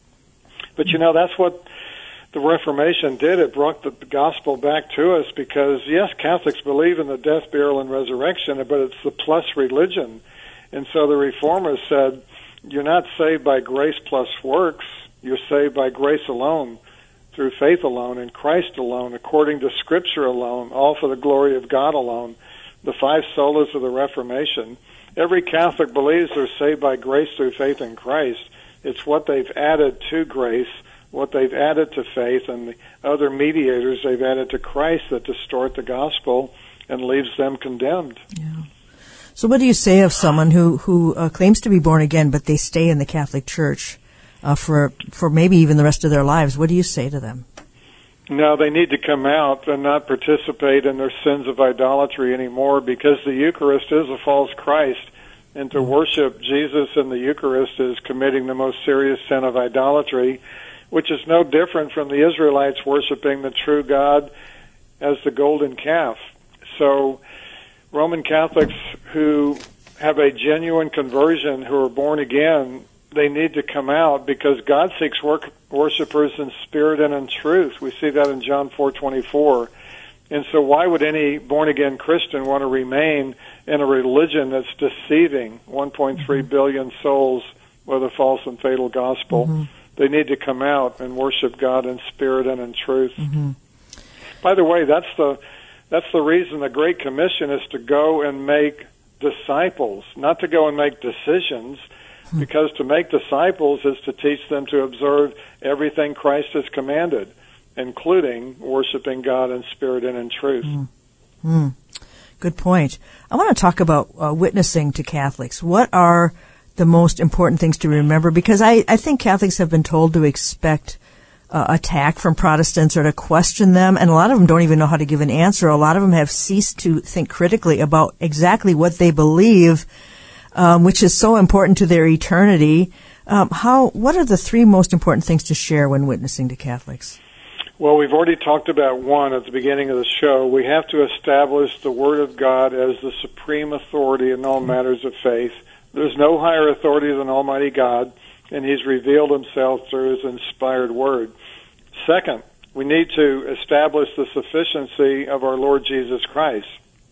But you know, that's what the Reformation did. It brought the gospel back to us because, yes, Catholics believe in the death, burial, and resurrection, but it's the plus religion. And so the Reformers said, you're not saved by grace plus works. You're saved by grace alone, through faith alone, in Christ alone, according to Scripture alone, all for the glory of God alone. The five solas of the Reformation. Every Catholic believes they're saved by grace through faith in Christ. It's what they've added to grace, what they've added to faith, and the other mediators they've added to Christ that distort the gospel and leaves them condemned. Yeah. So what do you say of someone who, who uh, claims to be born again, but they stay in the Catholic Church uh, for for maybe even the rest of their lives? What do you say to them? No, they need to come out and not participate in their sins of idolatry anymore, because the Eucharist is a false Christ. And to worship Jesus in the Eucharist is committing the most serious sin of idolatry, which is no different from the Israelites worshiping the true God as the golden calf. So Roman Catholics who have a genuine conversion, who are born again, they need to come out, because God seeks work, worshipers in spirit and in truth. We see that in John four twenty-four. And so why would any born-again Christian want to remain in a religion that's deceiving one point three billion souls with a false and fatal gospel? Mm-hmm. They need to come out and worship God in spirit and in truth. Mm-hmm. By the way, that's the that's the reason the Great Commission is to go and make disciples, not to go and make decisions, mm-hmm. because to make disciples is to teach them to observe everything Christ has commanded, including worshiping God in spirit and in truth. Mm-hmm. Good point. I want to talk about uh, witnessing to Catholics. What are the most important things to remember? Because I, I think Catholics have been told to expect uh, attack from Protestants or to question them, and a lot of them don't even know how to give an answer. A lot of them have ceased to think critically about exactly what they believe, um, which is so important to their eternity. Um, how? What are the three most important things to share when witnessing to Catholics? Well, we've already talked about one at the beginning of the show. We have to establish the Word of God as the supreme authority in all matters of faith. There's no higher authority than Almighty God, and He's revealed Himself through His inspired Word. Second, we need to establish the sufficiency of our Lord Jesus Christ.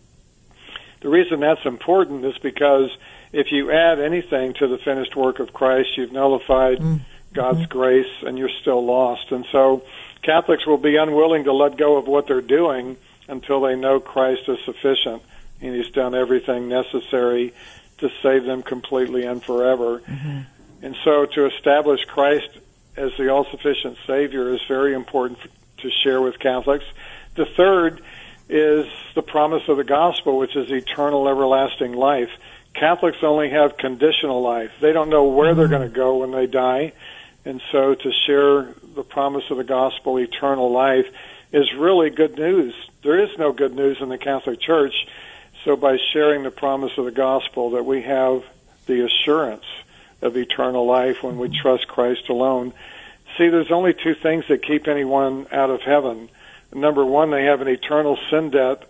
The reason that's important is because if you add anything to the finished work of Christ, you've nullified mm-hmm. God's grace, and you're still lost. And so Catholics will be unwilling to let go of what they're doing until they know Christ is sufficient, and He's done everything necessary to save them completely and forever. Mm-hmm. And so to establish Christ as the all-sufficient Savior is very important to share with Catholics. The third is the promise of the gospel, which is eternal, everlasting life. Catholics only have conditional life. They don't know where mm-hmm. they're going to go when they die. And so to share the promise of the gospel, eternal life, is really good news. There is no good news in the Catholic Church. So by sharing the promise of the gospel, that we have the assurance of eternal life when we trust Christ alone. See, there's only two things that keep anyone out of heaven. Number one, they have an eternal sin debt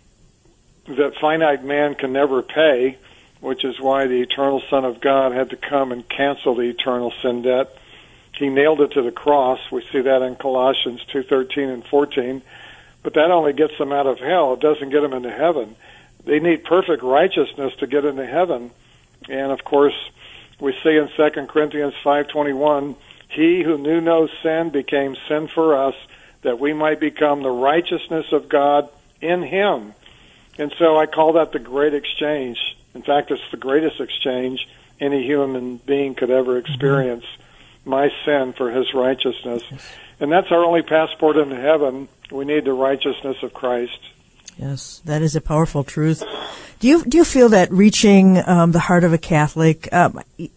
that finite man can never pay, which is why the eternal Son of God had to come and cancel the eternal sin debt. He nailed it to the cross. We see that in Colossians two thirteen and fourteen. But that only gets them out of hell. It doesn't get them into heaven. They need perfect righteousness to get into heaven. And, of course, we see in Second Corinthians five twenty-one, He who knew no sin became sin for us, that we might become the righteousness of God in Him. And so I call that the great exchange. In fact, it's the greatest exchange any human being could ever experience. Mm-hmm. My sin for His righteousness. And that's our only passport into heaven. We need the righteousness of Christ. Yes, that is a powerful truth. Do you do you feel that reaching um, the heart of a Catholic, um,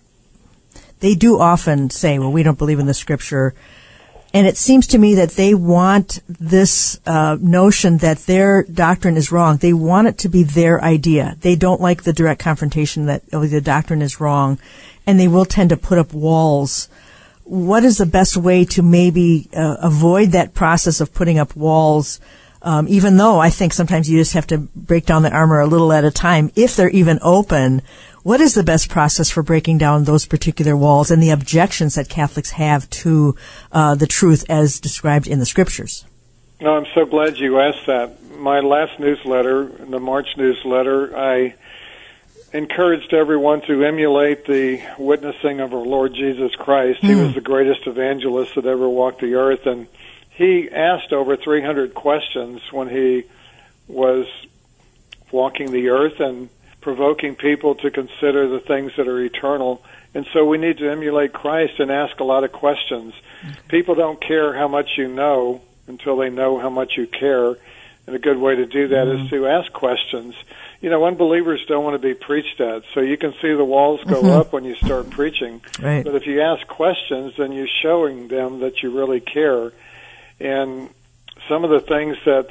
they do often say, well, we don't believe in the Scripture, and it seems to me that they want this uh, notion that their doctrine is wrong. They want it to be their idea. They don't like the direct confrontation that oh, the doctrine is wrong, and they will tend to put up walls. What is the best way to maybe uh, avoid that process of putting up walls? Um, even though I think sometimes you just have to break down the armor a little at a time, if they're even open. What is the best process for breaking down those particular walls and the objections that Catholics have to uh, the truth as described in the Scriptures? No, I'm so glad you asked that. My last newsletter, the March newsletter, I encouraged everyone to emulate the witnessing of our Lord Jesus Christ. Mm. He was the greatest evangelist that ever walked the earth, and he asked over three hundred questions when he was walking the earth and provoking people to consider the things that are eternal. And so we need to emulate Christ and ask a lot of questions. Okay. People don't care how much you know until they know how much you care. And a good way to do that mm-hmm. is to ask questions. You know, unbelievers don't want to be preached at, so you can see the walls go mm-hmm. up when you start preaching. Right. But if you ask questions, then you're showing them that you really care. And some of the things that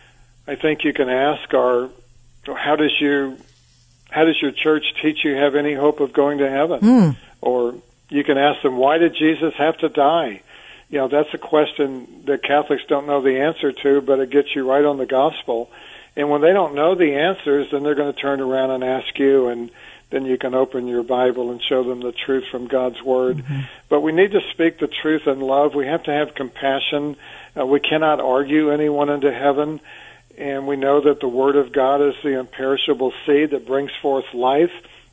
I think you can ask are, how does you, how does your church teach you have any hope of going to heaven? Mm. Or you can ask them, why did Jesus have to die? You know, that's a question that Catholics don't know the answer to, but it gets you right on the gospel. And when they don't know the answers, then they're going to turn around and ask you, and then you can open your Bible and show them the truth from God's Word. Mm-hmm. But we need to speak the truth in love. We have to have compassion. Uh, we cannot argue anyone into heaven. And we know that the Word of God is the imperishable seed that brings forth life.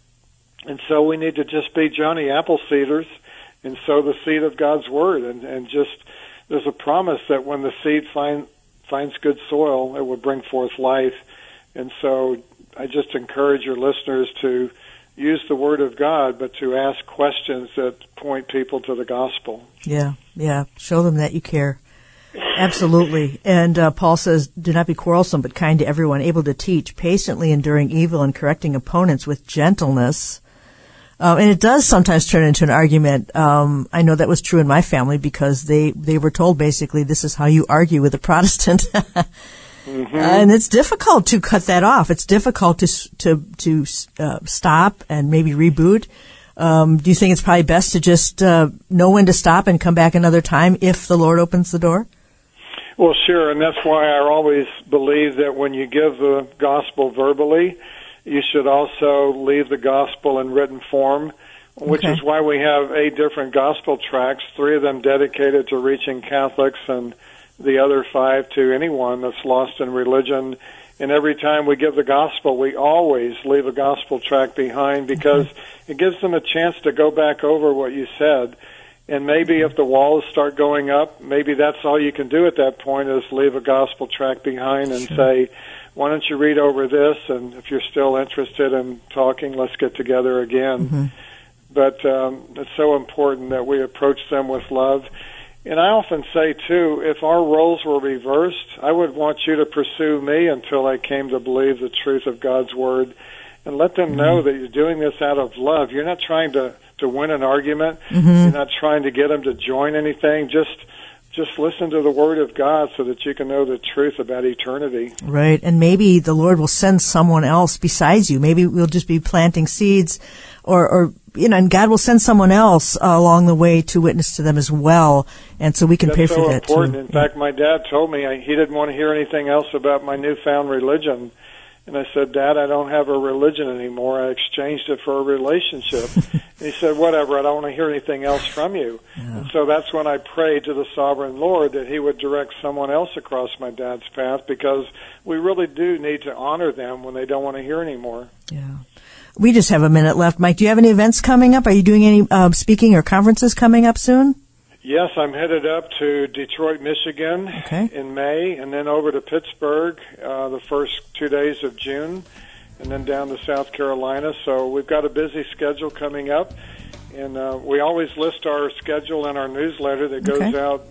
And so we need to just be Johnny Appleseeders and sow the seed of God's Word. And, and just, there's a promise that when the seed find, finds good soil, it will bring forth life. And so I just encourage your listeners to use the Word of God, but to ask questions that point people to the gospel. Yeah, yeah. Show them that you care. Absolutely. And uh, Paul says, do not be quarrelsome, but kind to everyone, able to teach, patiently enduring evil and correcting opponents with gentleness. Uh, and it does sometimes turn into an argument. Um, I know that was true in my family because they, they were told basically this is how you argue with a Protestant. Mm-hmm. Uh, and it's difficult to cut that off. It's difficult to to to uh, stop and maybe reboot. Um, do you think it's probably best to just uh, know when to stop and come back another time if the Lord opens the door? Well, sure, and that's why I always believe that when you give the gospel verbally, you should also leave the gospel in written form, which okay. is why we have eight different gospel tracts, three of them dedicated to reaching Catholics and the other five to anyone that's lost in religion. And every time we give the gospel, we always leave a gospel tract behind because mm-hmm. it gives them a chance to go back over what you said. And maybe if the walls start going up, maybe that's all you can do at that point is leave a gospel tract behind and sure. say, why don't you read over this? And if you're still interested in talking, let's get together again. Mm-hmm. But um, it's so important that we approach them with love. And I often say, too, if our roles were reversed, I would want you to pursue me until I came to believe the truth of God's Word. And let them know that you're doing this out of love. You're not trying to, to win an argument. Mm-hmm. You're not trying to get them to join anything. Just just listen to the Word of God so that you can know the truth about eternity. Right. And maybe the Lord will send someone else besides you. Maybe we'll just be planting seeds or, or you know, and God will send someone else uh, along the way to witness to them as well. And so we can That's pray so for that important. too. In yeah. fact, my dad told me I, he didn't want to hear anything else about my newfound religion. And I said, Dad, I don't have a religion anymore. I exchanged it for a relationship. And he said, whatever, I don't want to hear anything else from you. Yeah. And so that's when I prayed to the Sovereign Lord that he would direct someone else across my dad's path, because we really do need to honor them when they don't want to hear anymore. Yeah. We just have a minute left. Mike, do you have any events coming up? Are you doing any uh, speaking or conferences coming up soon? Yes, I'm headed up to Detroit, Michigan okay. in May, and then over to Pittsburgh uh, the first two days of June, and then down to South Carolina. So we've got a busy schedule coming up, and uh, we always list our schedule in our newsletter that goes okay. out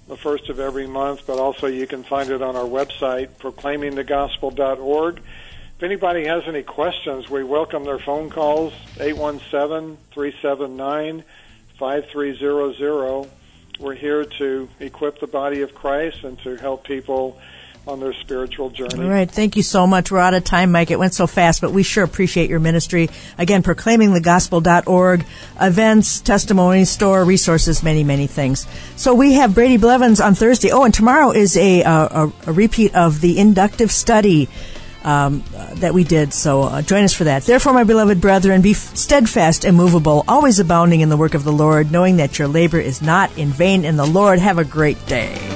the first of every month, but also you can find it on our website, proclaiming the gospel dot org. If anybody has any questions, we welcome their phone calls, eight one seven, three seven nine, five three zero zero. We're here to equip the body of Christ and to help people on their spiritual journey. All right. Thank you so much. We're out of time, Mike. It went so fast, but we sure appreciate your ministry. Again, proclaiming the gospel dot org, events, testimonies, store, resources, many, many things. So we have Brady Blevins on Thursday. Oh, and tomorrow is a, a, a repeat of the inductive study Um, uh, that we did, so uh, join us for that. Therefore, my beloved brethren, be f- steadfast, immovable, always abounding in the work of the Lord, knowing that your labor is not in vain in the Lord. Have a great day.